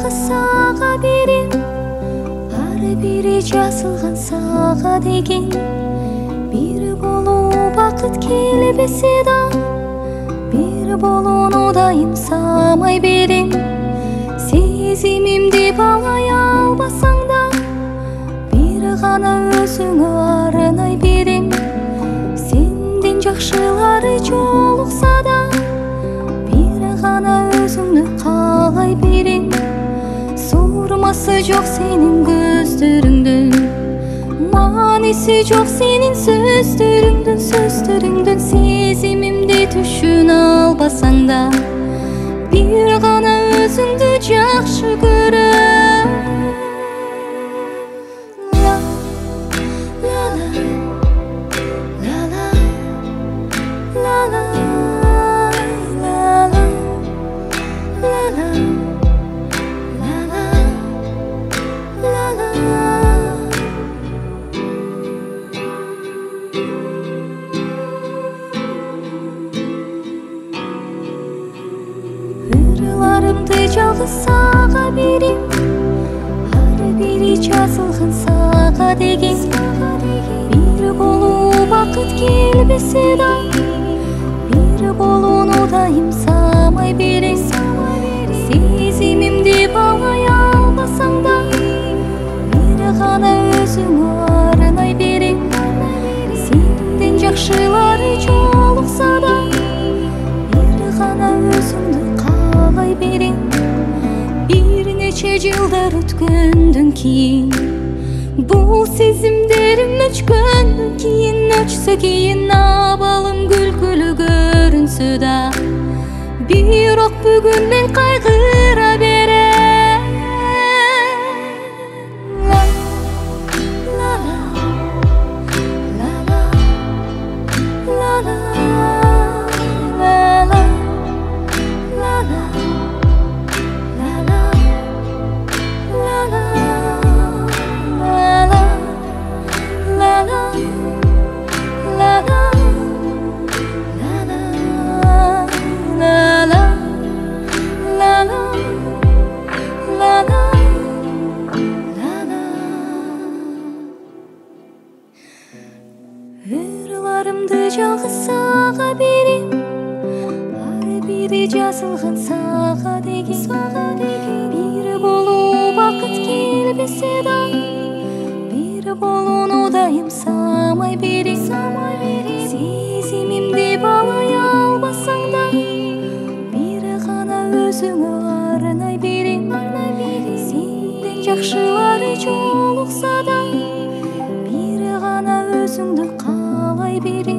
жағы саға берем, ары бері жазылған саға деген. Бір болу бақыт келбесе да, бір болуну дайым самай берем. Сезімімді балай албасаң да, бір ғана өзіңі арнай берем. Сенден жақшылары жолықса да, бір ғана өзіңді қалай берем. Сурмасы жоқ сенің көздеріңдің, манесі жоқ сенің сөздеріңдің. Сезімімді түшін албасаң да, бір ғана өзіңді жақшы көрем. Ырыларымды жалғыз саға берем, ары бері жазылған саға деген. Бір болу бақыт келбесе да, бір болуну дайым самай берем. Сезімімді балай албасаң да, бір ғана өзіңі арнай берем. Сенден жақшылары жолықса да, бір ғана өзіңді қалай берем. Bir neçe жылдар өткөндөн кийин, бул сезимдерим өчкөндөн кийин, өчсө кийин абалым күлкүлүү көрүнсө да, бирок бүгүн мен кайгыра берем. Ырыларымды жалғыз саға берем, ары бері жазылған саға деген. Бір болу бақыт келбесе да, бір болуну дайым самай берем. Сезімімді балай албасаң да, бір ғана өзіңі арнай берем. Сенден жақшылары жолықса да, бір ғана өзіңді қалай берем.